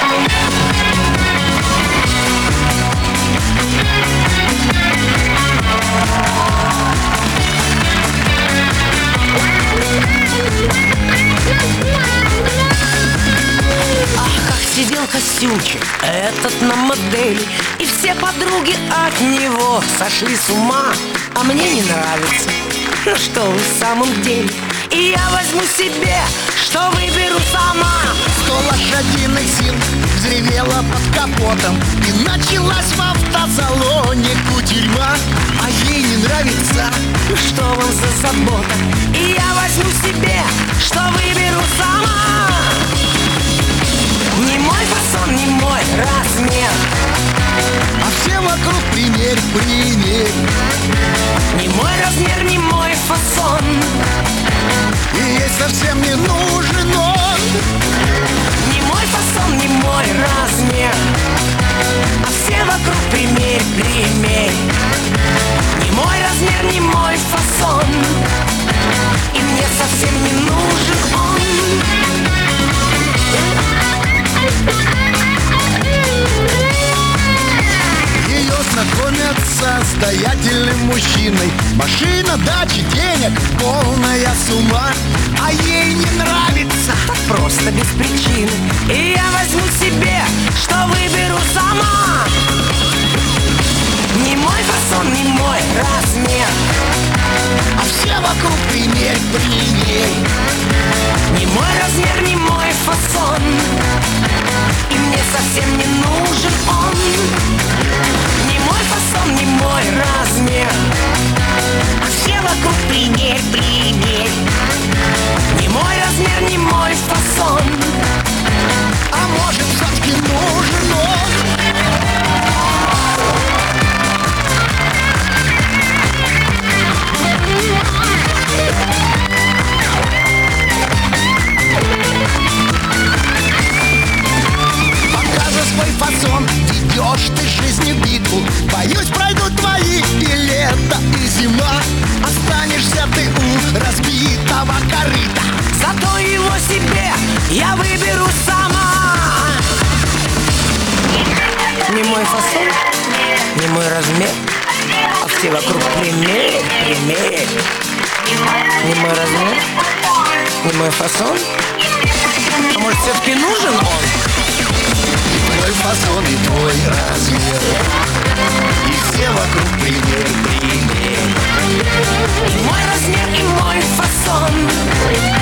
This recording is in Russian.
Сидел костюмчик этот на модели, и все подруги от него сошли с ума. А мне не нравится, ну что вы в самом деле. И я возьму себе, что выберу сама. 100 лошадиных сил взревела под капотом, и началась в автосалоне кутерьма. А ей не нравится, ну что вам за забота. И я возьму себе, что выберу сама. Не мой фасон, не мой размер, а все вокруг примерь, примерь. Не мой размер, не мой фасон, и ей совсем не нужен он. Не мой фасон, не мой размер, а все вокруг примерь, примерь. Не мой размер, не мой фасон, и мне совсем не нужен он. Ее знакомят с состоятельным мужчиной. Машина, дача, денег, полная сумма. А ей не нравится, так просто без причины. И я возьму себе, что выберу сама. Не мой фасон, не мой размер, а все вокруг примерь, примерь. Не мой размер, не мой фасон, и мне совсем не нужен он. Не мой фасон, не мой размер, а все вокруг примерь, примерь. Не мой размер, не мой фасон, а может все-таки нужен он. Свой фасон, ведешь ты жизнью битву. Боюсь, пройдут твои и лето, и зима. Останешься ты у разбитого корыта. Зато его себе я выберу сама. Не мой фасон, не мой размер, а все вокруг примерь, примерь. Не мой размер, не мой фасон, а может все-таки нужен он? Твой фасон и твой размер, и все вокруг примерь, примерь. И мой размер, и мой фасон,